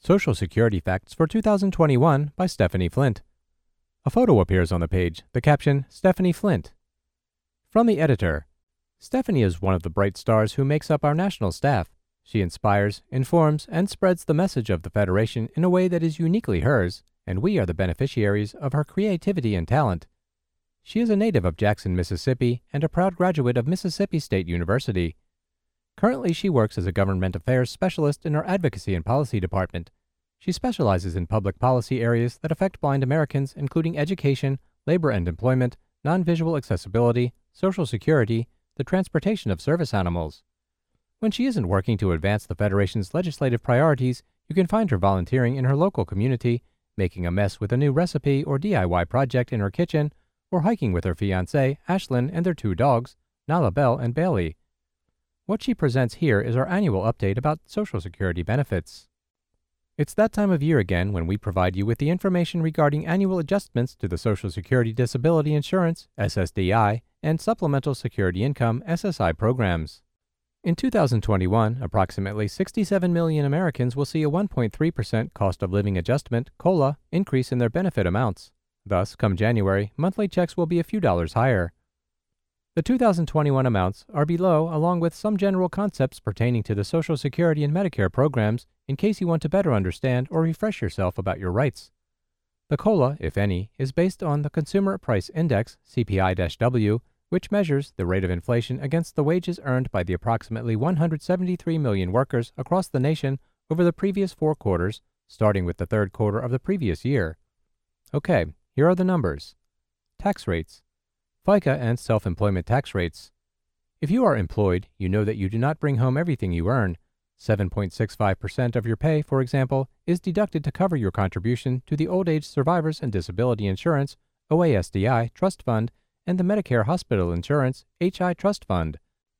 Social Security Facts for 2021 by Stephanie Flint. A photo appears on the page, the caption, Stephanie Flint. From the editor, Stephanie is one of the bright stars who makes up our national staff. She inspires, informs, and spreads the message of the Federation in a way that is uniquely hers, and we are the beneficiaries of her creativity and talent. She is a native of Jackson, Mississippi, and a proud graduate of Mississippi State University. Currently, she works as a government affairs specialist in our advocacy and policy department. She specializes in public policy areas that affect blind Americans, including education, labor and employment, non-visual accessibility, Social Security, the transportation of service animals. When she isn't working to advance the Federation's legislative priorities, you can find her volunteering in her local community, making a mess with a new recipe or DIY project in her kitchen, or hiking with her fiancé, Ashlyn, and their two dogs, Nala Belle and Bailey. What she presents here is our annual update about Social Security benefits. It's that time of year again when we provide you with the information regarding annual adjustments to the Social Security Disability Insurance, SSDI, and Supplemental Security Income, SSI programs. In 2021, approximately 67 million Americans will see a 1.3% cost of living adjustment, COLA, increase in their benefit amounts. Thus, come January, monthly checks will be a few dollars higher. The 2021 amounts are below, along with some general concepts pertaining to the Social Security and Medicare programs, in case you want to better understand or refresh yourself about your rights. The COLA, if any, is based on the Consumer Price Index, CPI-W, which measures the rate of inflation against the wages earned by the approximately 173 million workers across the nation over the previous 4 quarters, starting with the third quarter of the previous year. Okay, here are the numbers. Tax rates. FICA and self-employment tax rates. If you are employed, you know that you do not bring home everything you earn. 7.65% of your pay, for example, is deducted to cover your contribution to the Old Age Survivors and Disability Insurance, OASDI, Trust Fund, and the Medicare Hospital Insurance, HI Trust Fund.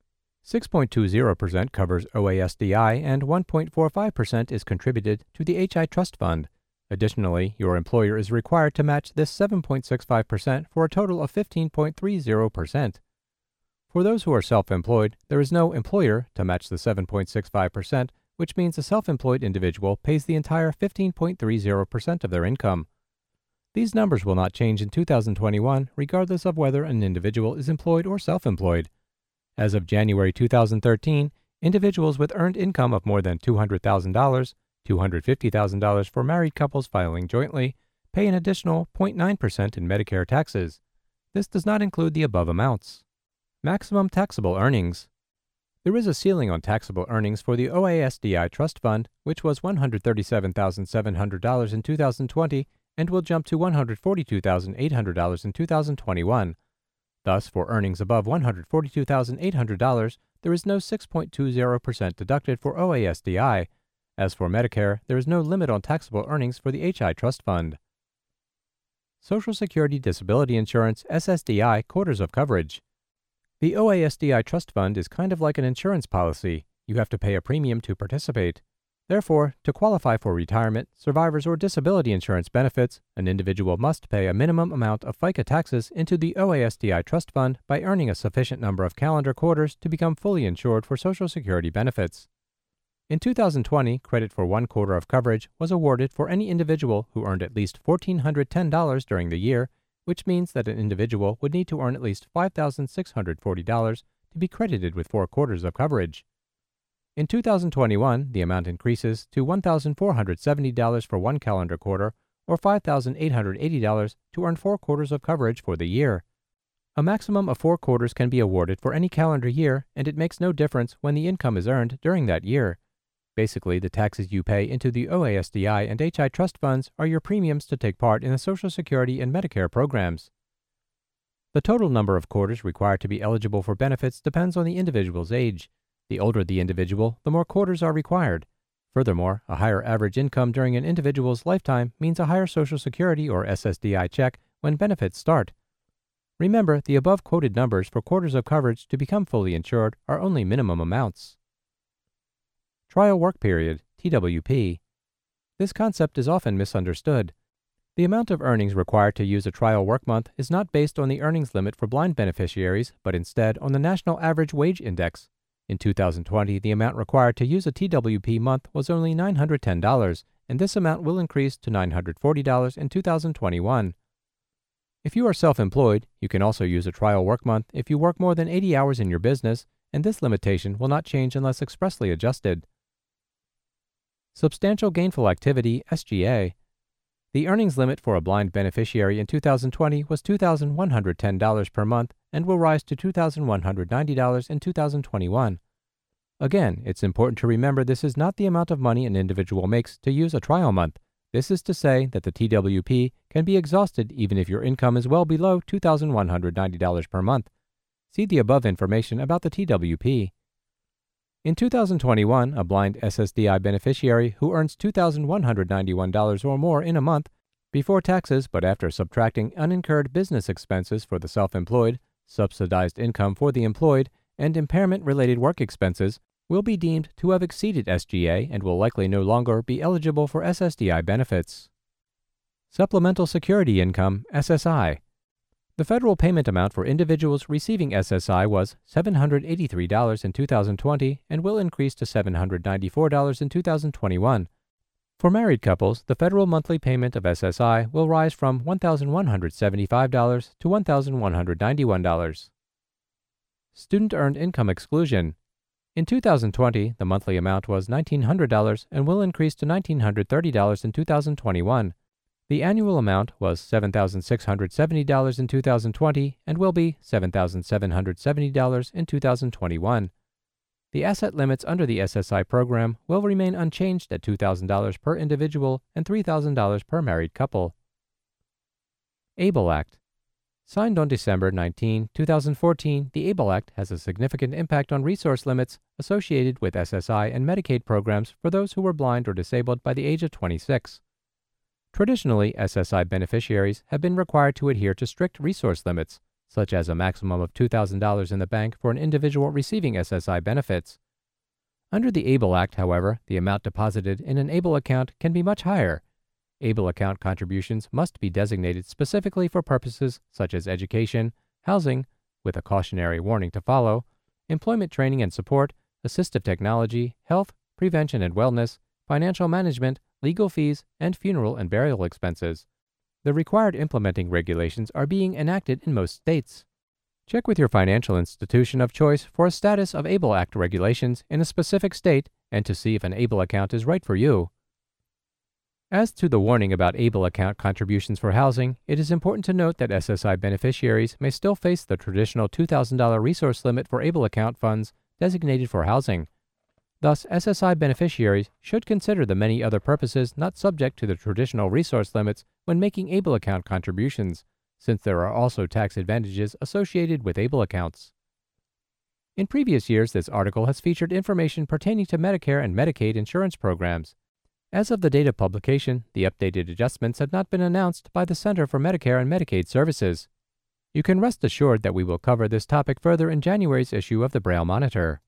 6.20% covers OASDI and 1.45% is contributed to the HI Trust Fund. Additionally, your employer is required to match this 7.65% for a total of 15.30%. For those who are self-employed, there is no employer to match the 7.65%, which means a self-employed individual pays the entire 15.30% of their income. These numbers will not change in 2021, regardless of whether an individual is employed or self-employed. As of January 2013, individuals with earned income of more than $200,000, $250,000 for married couples filing jointly, pay an additional 0.9% in Medicare taxes. This does not include the above amounts. Maximum taxable earnings. There is a ceiling on taxable earnings for the OASDI Trust Fund, which was $137,700 in 2020 and will jump to $142,800 in 2021. Thus, for earnings above $142,800, there is no 6.20% deducted for OASDI. As for Medicare, there is no limit on taxable earnings for the HI Trust Fund. Social Security Disability Insurance, SSDI, quarters of coverage. The OASDI Trust Fund is kind of like an insurance policy. You have to pay a premium to participate. Therefore, to qualify for retirement, survivors, or disability insurance benefits, an individual must pay a minimum amount of FICA taxes into the OASDI Trust Fund by earning a sufficient number of calendar quarters to become fully insured for Social Security benefits. In 2020, credit for 1 quarter of coverage was awarded for any individual who earned at least $1,410 during the year, which means that an individual would need to earn at least $5,640 to be credited with 4 quarters of coverage. In 2021, the amount increases to $1,470 for 1 calendar quarter or $5,880 to earn 4 quarters of coverage for the year. A maximum of 4 quarters can be awarded for any calendar year, and it makes no difference when the income is earned during that year. Basically, the taxes you pay into the OASDI and HI Trust Funds are your premiums to take part in the Social Security and Medicare programs. The total number of quarters required to be eligible for benefits depends on the individual's age. The older the individual, the more quarters are required. Furthermore, a higher average income during an individual's lifetime means a higher Social Security or SSDI check when benefits start. Remember, the above quoted numbers for quarters of coverage to become fully insured are only minimum amounts. Trial Work Period, TWP. This concept is often misunderstood. The amount of earnings required to use a trial work month is not based on the earnings limit for blind beneficiaries, but instead on the National Average Wage Index. In 2020, the amount required to use a TWP month was only $910, and this amount will increase to $940 in 2021. If you are self-employed, you can also use a trial work month if you work more than 80 hours in your business, and this limitation will not change unless expressly adjusted. Substantial Gainful Activity (SGA). The earnings limit for a blind beneficiary in 2020 was $2,110 per month and will rise to $2,190 in 2021. Again, it's important to remember this is not the amount of money an individual makes to use a trial month. This is to say that the TWP can be exhausted even if your income is well below $2,190 per month. See the above information about the TWP. In 2021, a blind SSDI beneficiary who earns $2,191 or more in a month before taxes but after subtracting unincurred business expenses for the self-employed, subsidized income for the employed, and impairment-related work expenses will be deemed to have exceeded SGA and will likely no longer be eligible for SSDI benefits. Supplemental Security Income (SSI). The federal payment amount for individuals receiving SSI was $783 in 2020 and will increase to $794 in 2021. For married couples, the federal monthly payment of SSI will rise from $1,175 to $1,191. Student Earned Income Exclusion. In 2020, the monthly amount was $1,900 and will increase to $1,930 in 2021. The annual amount was $7,670 in 2020 and will be $7,770 in 2021. The asset limits under the SSI program will remain unchanged at $2,000 per individual and $3,000 per married couple. ABLE Act. Signed on December 19, 2014, the ABLE Act has a significant impact on resource limits associated with SSI and Medicaid programs for those who were blind or disabled by the age of 26. Traditionally, SSI beneficiaries have been required to adhere to strict resource limits, such as a maximum of $2,000 in the bank for an individual receiving SSI benefits. Under the ABLE Act, however, the amount deposited in an ABLE account can be much higher. ABLE account contributions must be designated specifically for purposes such as education, housing, with a cautionary warning to follow, employment training and support, assistive technology, health, prevention and wellness, financial management, legal fees, and funeral and burial expenses. The required implementing regulations are being enacted in most states. Check with your financial institution of choice for a status of ABLE Act regulations in a specific state and to see if an ABLE account is right for you. As to the warning about ABLE account contributions for housing, it is important to note that SSI beneficiaries may still face the traditional $2,000 resource limit for ABLE account funds designated for housing. Thus, SSI beneficiaries should consider the many other purposes not subject to the traditional resource limits when making ABLE account contributions, since there are also tax advantages associated with ABLE accounts. In previous years, this article has featured information pertaining to Medicare and Medicaid insurance programs. As of the date of publication, the updated adjustments had not been announced by the Center for Medicare and Medicaid Services. You can rest assured that we will cover this topic further in January's issue of the Braille Monitor.